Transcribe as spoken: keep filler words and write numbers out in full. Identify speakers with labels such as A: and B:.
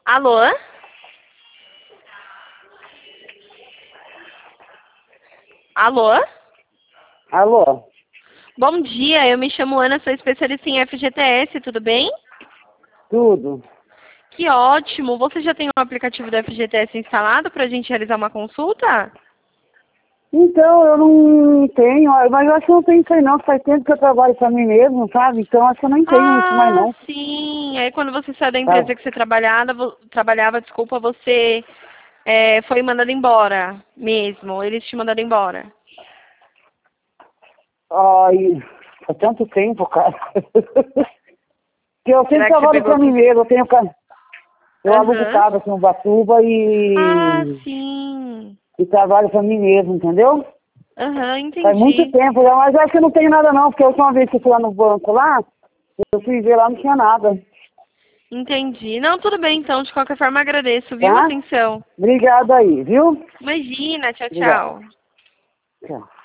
A: Alô? Alô?
B: Alô?
A: Bom dia, eu me chamo Ana, sou especialista em F G T S, tudo bem?
B: Tudo.
A: Que ótimo! Você já tem o aplicativo do F G T S instalado para a gente realizar uma consulta?
B: Então, eu não tenho, mas eu acho que eu não tenho isso aí não, faz tempo que eu trabalho pra mim mesmo, sabe? Então, acho que eu não tenho isso mais
A: Ah,
B: não.
A: sim. Aí quando você saiu da
B: Tá?
A: empresa que você trabalhava, vo- trabalhava, desculpa, você é, foi mandado embora mesmo. Eles te mandaram embora.
B: Ai, faz tanto tempo, cara. Que eu sempre
A: Será que você
B: trabalho
A: pegou
B: pra mim
A: com...
B: mesmo, eu tenho ca- eu alugo
A: Aham.
B: casa aqui no Batuba
A: Ah,
B: e,
A: sim.
B: e trabalho pra mim mesmo, entendeu?
A: Aham,
B: Faz muito
A: entendi.
B: tempo já, mas acho que não tem nada não, porque a última vez que eu fui lá no banco lá, eu fui ver lá, não tinha nada,
A: Entendi. Não, tudo bem então. De qualquer forma, agradeço, viu?
B: tá?
A: Atenção.
B: Obrigado aí, viu?
A: Imagina. Tchau,
B: Obrigado.
A: tchau.
B: Tchau.